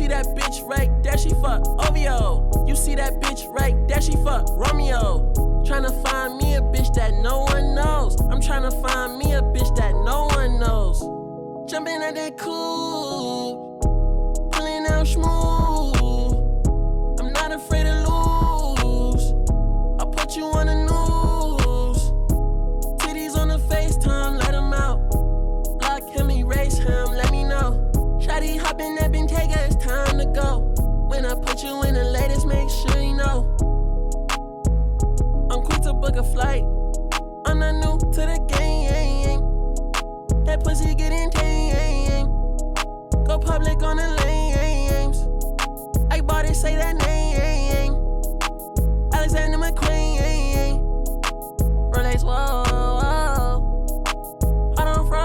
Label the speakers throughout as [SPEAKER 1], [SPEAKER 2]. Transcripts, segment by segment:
[SPEAKER 1] see that bitch right there, she fuck OVO. You see that bitch right there, she fuck Romeo. Tryna find me a bitch that no one knows. I'm tryna find me a bitch that no one knows. Jumping at that coupe, pulling out smooth. I'm not afraid to lose. I'll put you on the news. Titties on the FaceTime, let him out. Block him, erase him, let me know. Shawty hop in that Bentayga, it's time to go. When I put you in the latest, make sure you know. I'm quick to book a flight. I'm not new to the game. That pussy getting tame. Go public on the lames. I bought it, say that name. Alexander McQueen. Rolex, whoa, whoa. Hot on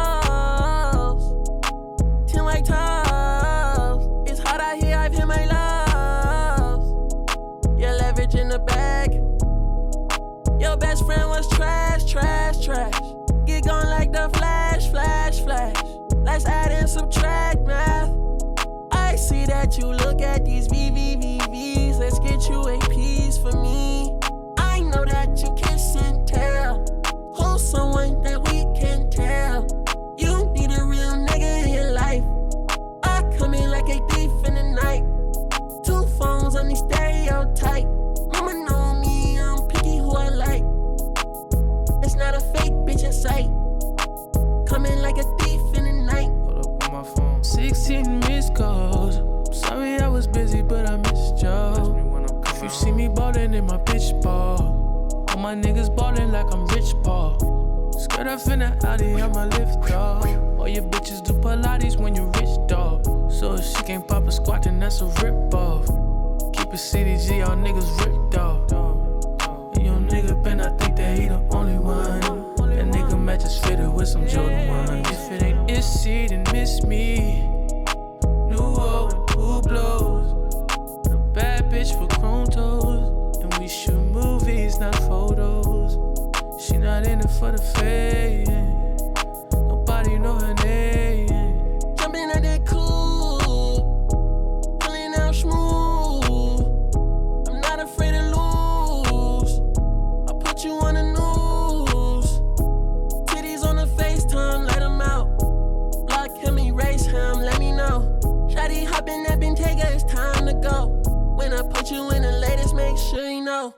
[SPEAKER 1] froze. 10 white toes. It's hot out here, I've hit my lows. Yeah, leverage in the bag. Your best friend was trash, trash, trash. Get gone like the flash, flash, flash. Let's add and subtract math. I see that you look at these VVVVs. Let's get you a piece for me. I know that you kiss and tell. Who's someone that we can tell? You need a real nigga in your life. I come in like a thief in the night. 2 phones on the stereotype. Mama know me, I'm picky who I like. It's not a fake bitch in sight. Coming like a thief in the night.
[SPEAKER 2] Hold up on my phone. 16 missed calls. Sorry I was busy, but I missed y'all. If you see me ballin' in my bitch ball, all my niggas ballin' like I'm Rich Paul. Skirt up in the Audi, I'm a lift dog. All your bitches do Pilates when you rich dog. So if she can't pop a squat, then that's a rip off. Keep it CDG, all niggas ripped off. And your nigga Ben, I think that he the only one. That nigga matches fitted with some Jordan 1. If it ain't Issy, then miss me. New old and who blows. A bad bitch for chrome toes. And we shoot movies, not photos. She not in it for the fame. Nobody know her name.
[SPEAKER 1] Jumping at that coupe, pulling out smooth. I'm not afraid to lose. I'll put you on the news. Titties on the FaceTime, let him out. Block him, erase him, let me know. Shawty hop in that Bentayga, it's time to go. When I put you in the latest, make sure you know.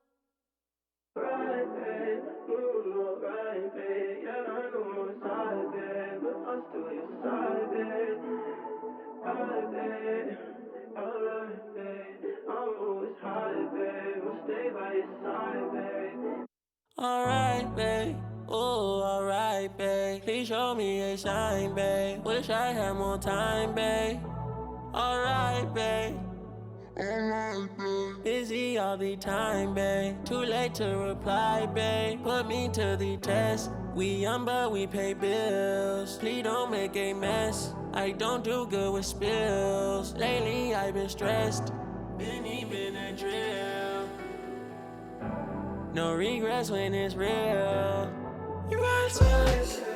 [SPEAKER 3] Right, babe, right, babe. Yeah, I know I'm side, babe, but I'm still your side, babe. Right, babe, alright, babe. I'm always high, babe. I'll stay by your side, babe.
[SPEAKER 1] Alright, babe. Oh, alright, babe. Please show me a sign, babe. Wish I had more time, babe. Alright, babe. Alright, babe. Busy all the time, babe. Too late to reply, babe. Put me to the test. We young, but we pay bills. Please don't make a mess. I don't do good with spills. Lately, I've been stressed. Been even a drill. No regrets when it's real. You got to